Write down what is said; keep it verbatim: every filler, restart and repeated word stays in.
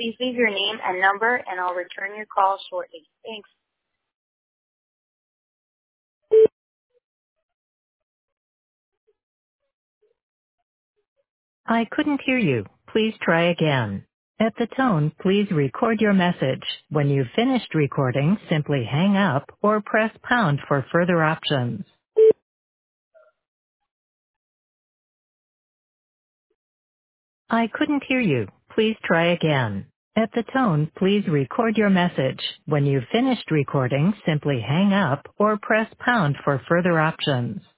Please leave your name and number, and I'll return your call shortly. Thanks. I couldn't hear you. Please try again. At the tone, please record your message. When you've finished recording, simply hang up or press pound for further options. I couldn't hear you. Please try again. At the tone, please record your message. When you've finished recording, simply hang up or press pound for further options.